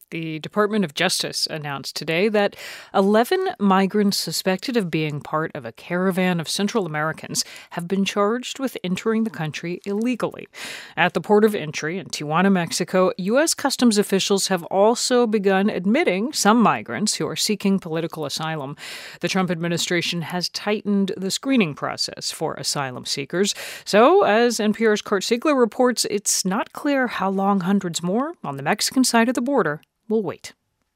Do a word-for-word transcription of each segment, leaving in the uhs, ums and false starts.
The Department of Justice announced today that eleven migrants suspected of being part of a caravan of Central Americans have been charged with entering the country illegally. At the port of entry in Tijuana, Mexico, U S Customs officials have also begun admitting some migrants who are seeking political asylum. The Trump administration has tightened the screening process for asylum seekers. So, as N P R's Kurt Siegler reports, it's not clear how long hundreds more on the Mexican side of the border will wait.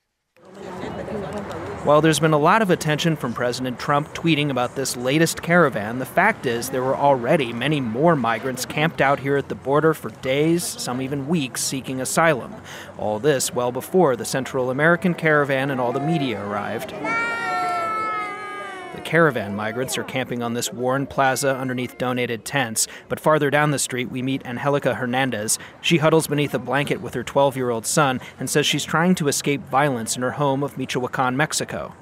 While there's been a lot of attention from President Trump tweeting about this latest caravan, the fact is there were already many more migrants camped out here at the border for days, some even weeks, seeking asylum. All this well before the Central American caravan and all the media arrived. The caravan migrants are camping on this worn plaza underneath donated tents, but farther down the street we meet Angelica Hernandez. She huddles beneath a blanket with her twelve-year-old son and says she's trying to escape violence in her home of Michoacan, Mexico.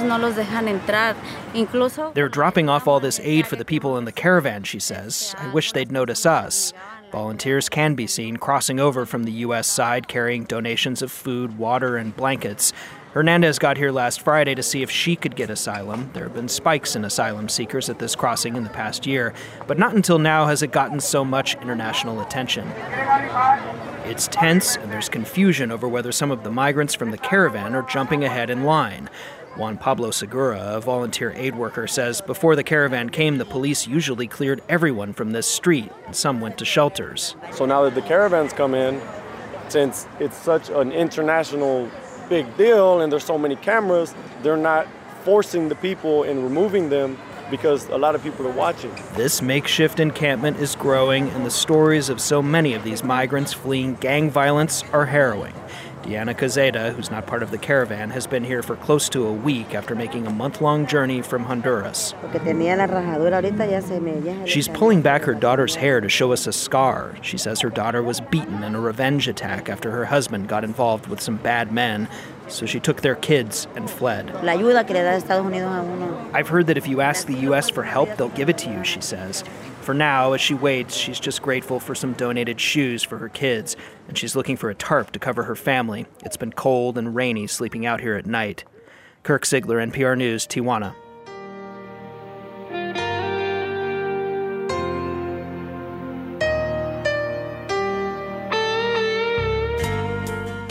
They're dropping off all this aid for the people in the caravan, she says. I wish they'd notice us. Volunteers can be seen crossing over from the U S side carrying donations of food, water, and blankets. Hernandez got here last Friday to see if she could get asylum. There have been spikes in asylum seekers at this crossing in the past year, but not until now has it gotten so much international attention. It's tense, and there's confusion over whether some of the migrants from the caravan are jumping ahead in line. Juan Pablo Segura, a volunteer aid worker, says before the caravan came, the police usually cleared everyone from this street, and some went to shelters. So now that the caravans come in, since it's such an international big deal and there's so many cameras, they're not forcing the people and removing them because a lot of people are watching. This makeshift encampment is growing, and the stories of so many of these migrants fleeing gang violence are harrowing. Diana Cazeda, who's not part of the caravan, has been here for close to a week after making a month-long journey from Honduras. She's pulling back her daughter's hair to show us a scar. She says her daughter was beaten in a revenge attack after her husband got involved with some bad men, so she took their kids and fled. I've heard that if you ask the U S for help, they'll give it to you, she says. For now, as she waits, she's just grateful for some donated shoes for her kids, and she's looking for a tarp to cover her family. It's been cold and rainy sleeping out here at night. Kirk Siegler, N P R News, Tijuana.